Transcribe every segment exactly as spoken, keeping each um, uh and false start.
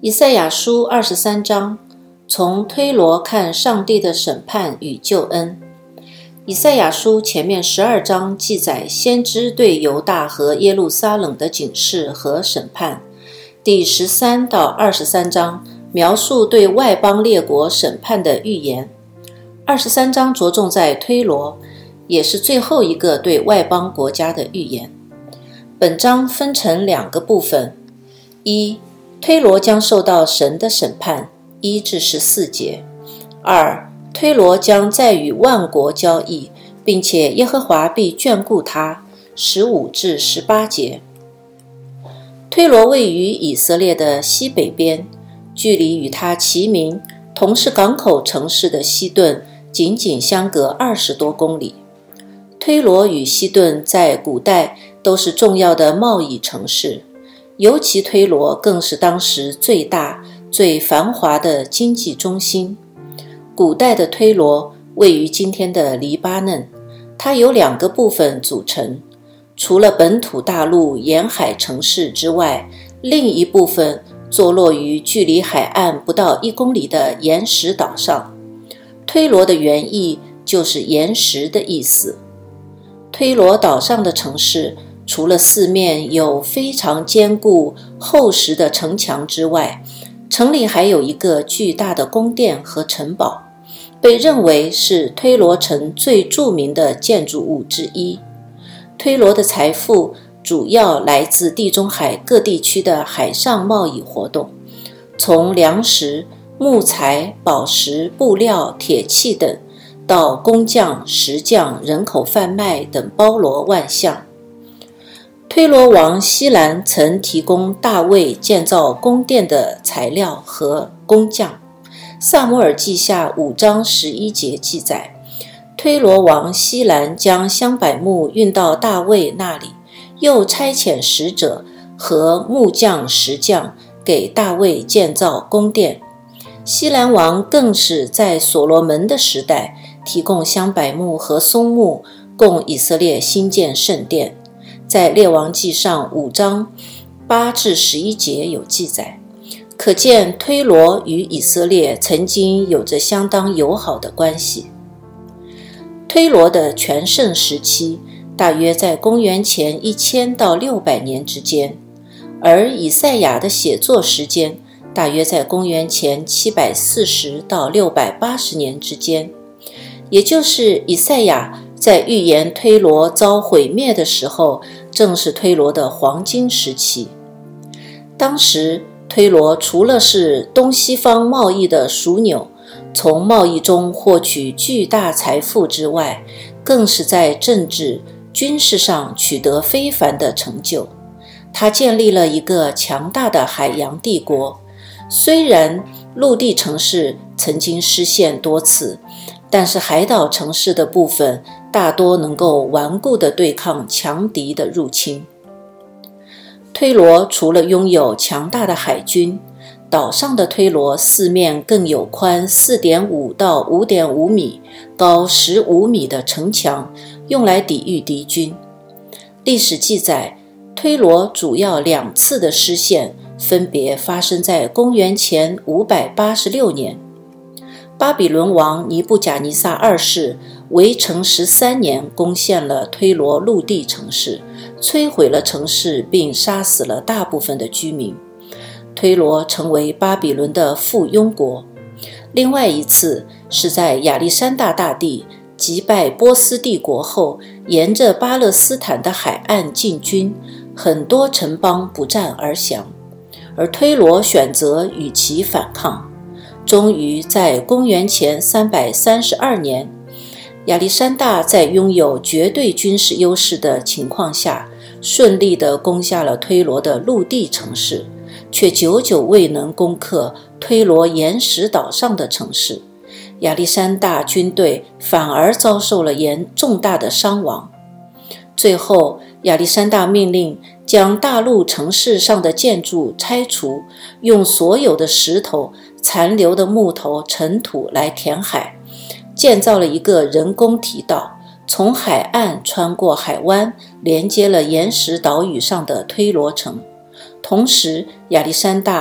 以赛亚书二十三章，从推罗看上帝的审判与救恩。以赛亚书前面十二章记载先知对犹大和耶路撒冷的警示和审判，第十三到二十三章描述对外邦列国审判的预言。二十三章着重在推罗，也是最后一个对外邦国家的预言。本章分成两个部分：一、推罗将受到神的审判，一至十四节；二、推罗将再与万国交易，并且耶和华必眷顾他，十五至十八节。推罗位于以色列的西北边，距离与它齐名、同是港口城市的西顿仅仅相隔二十多公里。推罗与西顿在古代都是重要的贸易城市，尤其推罗更是当时最大、最繁华的经济中心。古代的推罗位于今天的黎巴嫩，它由两个部分组成，除了本土大陆沿海城市之外，另一部分坐落于距离海岸不到一公里的岩石岛上。推罗的原意就是岩石的意思。推罗岛上的城市除了四面有非常坚固厚实的城墙之外，城里还有一个巨大的宫殿和城堡，被认为是推罗城最著名的建筑物之一。推罗的财富主要来自地中海各地区的海上贸易活动，从粮食、木材、宝石、布料、铁器等，到工匠、石匠、人口贩卖等包罗万象。推罗王希兰曾提供大卫建造宫殿的材料和工匠。撒母耳记下五章十一节记载，推罗王希兰将香柏木运到大卫那里，又差遣使者和木匠、石匠给大卫建造宫殿。希兰王更是在所罗门的时代提供香柏木和松木，供以色列兴建圣殿。在列王记上五章八至十一节有记载，可见推罗与以色列曾经有着相当友好的关系。推罗的全盛时期大约在公元前一千到六百年之间，而以赛亚的写作时间大约在公元前七百四十到六百八十年之间，也就是以赛亚在预言推罗遭毁灭的时候，正是推罗的黄金时期。当时推罗除了是东西方贸易的枢纽，从贸易中获取巨大财富之外，更是在政治、军事上取得非凡的成就。他建立了一个强大的海洋帝国，虽然陆地城市曾经失陷多次，但是海岛城市的部分大多能够顽固地对抗强敌的入侵。推罗除了拥有强大的海军，岛上的推罗四面更有宽 四点五到五点五米、高十五米的城墙，用来抵御敌军。历史记载，推罗主要两次的失陷分别发生在公元前五百八十六年。巴比伦王尼布甲尼撒二世围城十三年，攻陷了推罗陆地城市，摧毁了城市并杀死了大部分的居民。推罗成为巴比伦的附庸国。另外一次是在亚历山大大帝击败波斯帝国后，沿着巴勒斯坦的海岸进军，很多城邦不战而降，而推罗选择与其反抗。终于在公元前三百三十二年，亚历山大在拥有绝对军事优势的情况下，顺利地攻下了推罗的陆地城市，却久久未能攻克推罗岩石岛上的城市。亚历山大军队反而遭受了严重大的伤亡。最后，亚历山大命令将大陆城市上的建筑拆除，用所有的石头、残留的木头、尘土来填海，建造了一个人工堤道，从海岸穿过海湾，连接了岩石岛屿上的推罗城。同时，亚历山大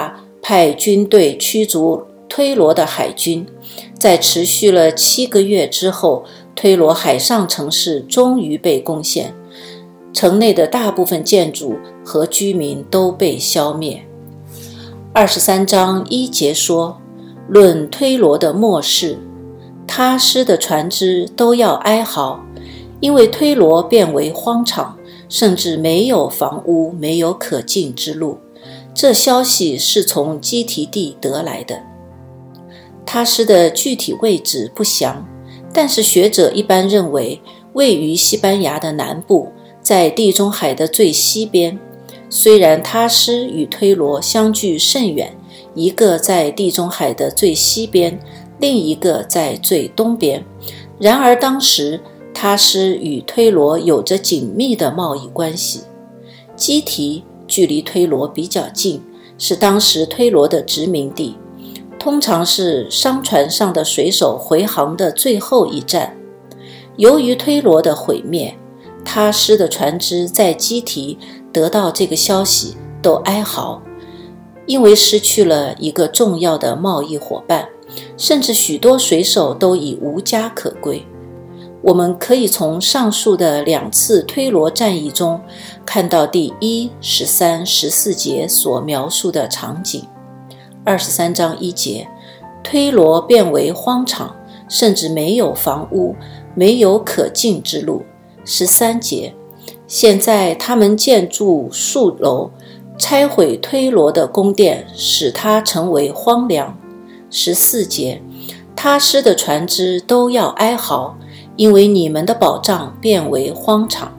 派军队驱逐推罗的海军。在持续了七个月之后，推罗海上城市终于被攻陷，城内的大部分建筑和居民都被消灭。二十三章一节说，论推罗的末世，他施的船只都要哀嚎，因为推罗变为荒场，甚至没有房屋，没有可进之路。这消息是从基提地得来的。他施的具体位置不详，但是学者一般认为位于西班牙的南部，在地中海的最西边。虽然他施与推罗相距甚远，一个在地中海的最西边，另一个在最东边，然而当时他施与推罗有着紧密的贸易关系。基提距离推罗比较近，是当时推罗的殖民地，通常是商船上的水手回航的最后一站。由于推罗的毁灭，他施的船只在基提得到这个消息都哀嚎，因为失去了一个重要的贸易伙伴，甚至许多水手都已无家可归。我们可以从上述的两次推罗战役中看到第一、十三、十四节所描述的场景。二十三章一节，推罗变为荒场，甚至没有房屋，没有可进之路。十三节，现在他们建筑数楼，拆毁推罗的宫殿，使它成为荒凉。十四节，他施的船只都要哀嚎，因为你们的宝藏变为荒场。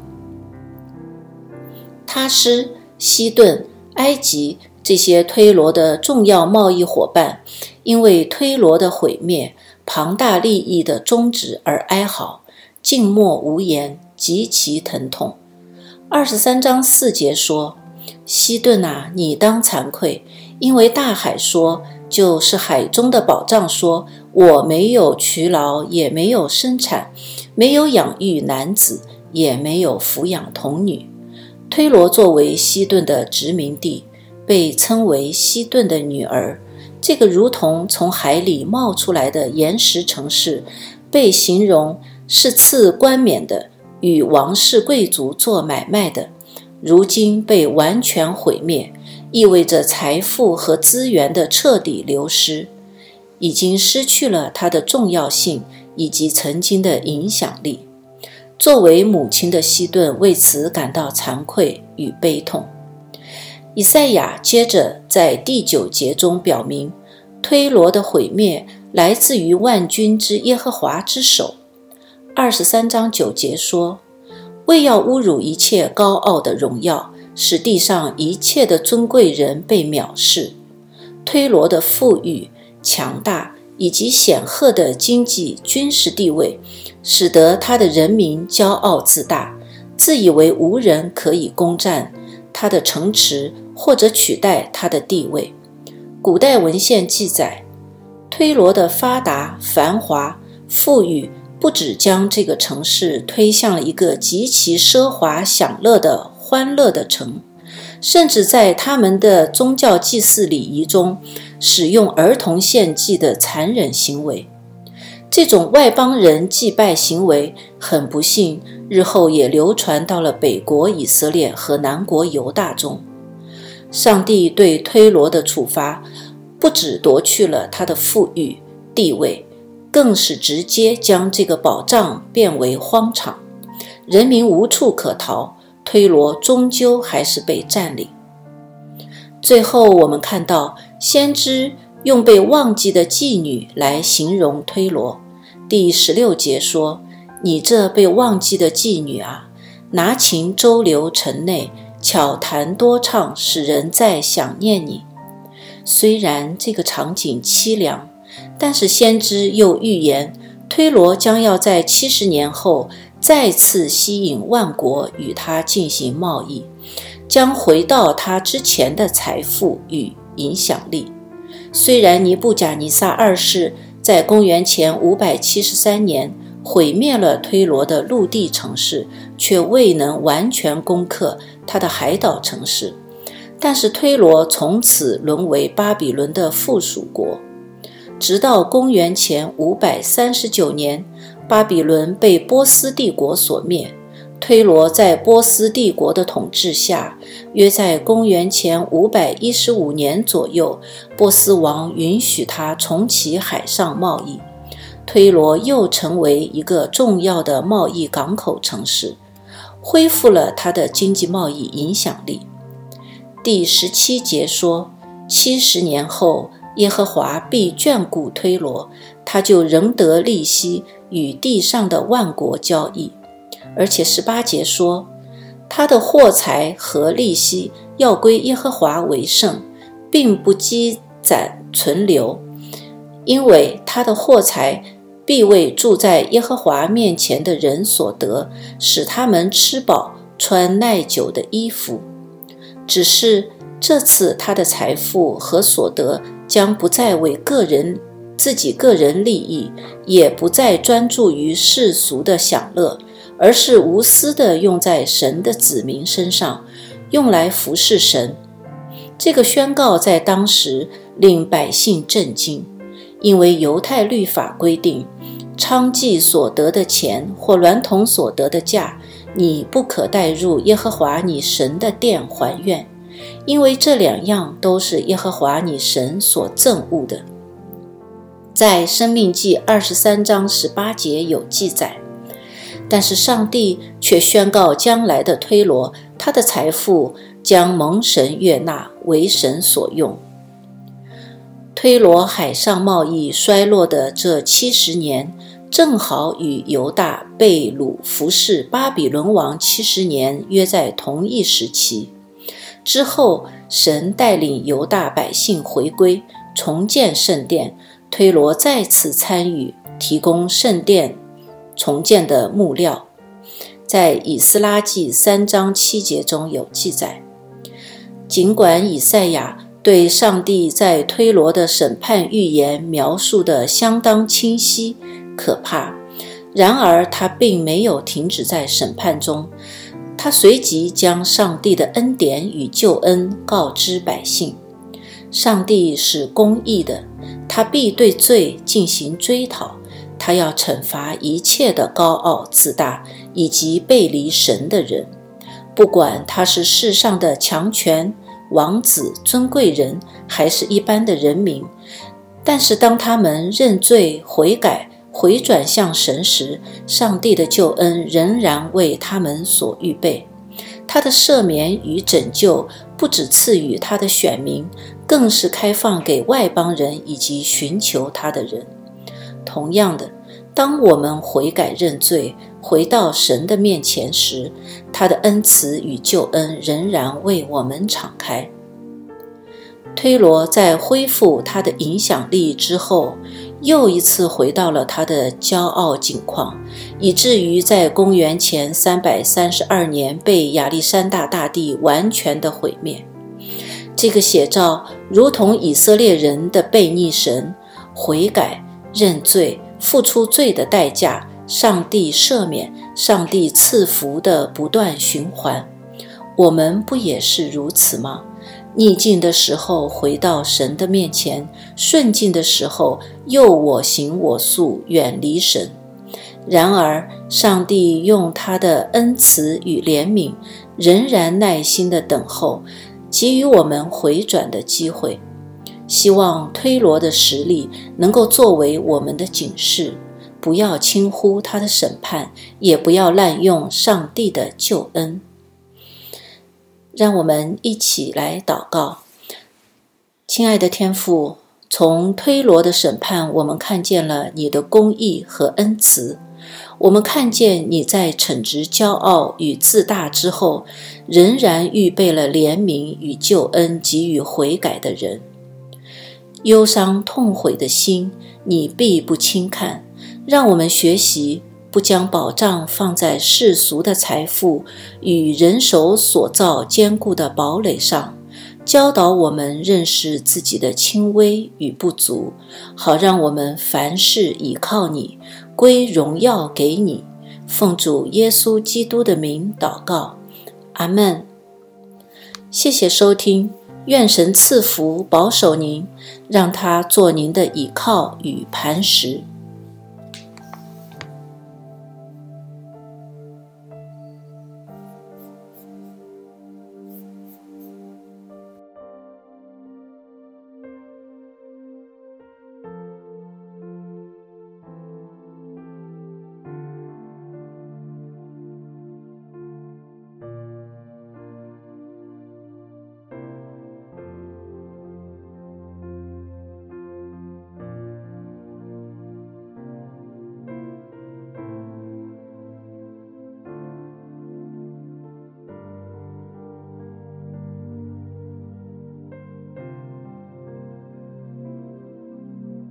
他施、西顿、埃及这些推罗的重要贸易伙伴，因为推罗的毁灭、庞大利益的终止而哀嚎，静默无言，极其疼痛。二十三章四节说，西顿啊，你当惭愧，因为大海说，就是海中的宝藏说，我没有劬劳，也没有生产，没有养育男子，也没有抚养童女。推罗作为西顿的殖民地，被称为西顿的女儿。这个如同从海里冒出来的岩石城市，被形容是赐冠冕的，与王室贵族做买卖的，如今被完全毁灭，意味着财富和资源的彻底流失，已经失去了它的重要性以及曾经的影响力。作为母亲的西顿为此感到惭愧与悲痛。以赛亚接着在第九节中表明，推罗的毁灭来自于万军之耶和华之手。二十三章九节说，为要侮辱一切高傲的荣耀，使地上一切的尊贵人被藐视。推罗的富裕、强大以及显赫的经济军事地位，使得他的人民骄傲自大，自以为无人可以攻占他的城池或者取代他的地位。古代文献记载，推罗的发达、繁华、富裕不只将这个城市推向了一个极其奢华享乐的欢乐的城，甚至在他们的宗教祭祀礼仪中使用儿童献祭的残忍行为。这种外邦人祭拜行为很不幸，日后也流传到了北国以色列和南国犹大中。上帝对推罗的处罚不只夺去了他的富裕地位，更是直接将这个宝藏变为荒场，人民无处可逃，推罗终究还是被占领。最后我们看到先知用被忘记的妓女来形容推罗。第十六节说，你这被忘记的妓女啊，拿琴周流城内，巧弹多唱，使人再想念你。虽然这个场景凄凉，但是先知又预言，推罗将要在七十年后再次吸引万国与他进行贸易，将回到他之前的财富与影响力。虽然尼布甲尼撒二世在公元前五百七十三年毁灭了推罗的陆地城市，却未能完全攻克他的海岛城市， 但是推罗从此沦为巴比伦的附属国。直到公元前五百三十九年，巴比伦被波斯帝国所灭。推罗在波斯帝国的统治下，约在公元前五百一十五年左右，波斯王允许他重启海上贸易，推罗又成为一个重要的贸易港口城市，恢复了他的经济贸易影响力。第十七节说，七十年后，耶和华必眷顾推罗，他就仍得利息，与地上的万国交易。而且十八节说，他的货财和利息要归耶和华为圣，并不积攒存留，因为他的货财必为住在耶和华面前的人所得，使他们吃饱，穿耐久的衣服。只是这次他的财富和所得将不再为个人自己个人利益，也不再专注于世俗的享乐，而是无私地用在神的子民身上，用来服侍神。这个宣告在当时令百姓震惊，因为犹太律法规定，娼妓所得的钱或娈童所得的价，你不可带入耶和华你神的殿还愿，因为这两样都是耶和华你神所憎恶的。在申命记二十三章十八节有记载，但是上帝却宣告将来的推罗，他的财富将蒙神悦纳，为神所用。推罗海上贸易衰落的这七十年，正好与犹大被掳服侍巴比伦王七十年约在同一时期。之后，神带领犹大百姓回归，重建圣殿，推罗再次参与提供圣殿重建的木料。在以斯拉记三章七节中有记载，尽管以赛亚对上帝在推罗的审判预言描述得相当清晰可怕，然而他并没有停止在审判中，他随即将上帝的恩典与救恩告知百姓。上帝是公义的，他必对罪进行追讨，他要惩罚一切的高傲自大以及背离神的人，不管他是世上的强权、王子、尊贵人，还是一般的人民。但是当他们认罪悔改，回转向神时，上帝的救恩仍然为他们所预备。他的赦免与拯救不只赐予他的选民，更是开放给外邦人以及寻求他的人。同样的，当我们悔改认罪，回到神的面前时，他的恩慈与救恩仍然为我们敞开。推罗在恢复他的影响力之后，又一次回到了他的骄傲境况，以至于在公元前三百三十二年被亚历山大大帝完全的毁灭。这个写照如同以色列人的悖逆神，悔改、认罪、付出罪的代价，上帝赦免、上帝赐福的不断循环。我们不也是如此吗？逆境的时候回到神的面前，顺境的时候又我行我素，远离神。然而上帝用他的恩慈与怜悯，仍然耐心地等候，给予我们回转的机会。希望推罗的实力能够作为我们的警示，不要轻忽他的审判，也不要滥用上帝的救恩。让我们一起来祷告。亲爱的天父，从推罗的审判，我们看见了你的公义和恩慈，我们看见你在惩治骄傲与自大之后，仍然预备了怜悯与救恩给予悔改的人。忧伤痛悔的心，你必不轻看，让我们学习不将宝藏放在世俗的财富与人手所造坚固的堡垒上，教导我们认识自己的轻微与不足，好让我们凡事倚靠你，归荣耀给你。奉主耶稣基督的名祷告，阿们。 谢谢收听，愿神赐福保守您，让他做您的倚靠与磐石。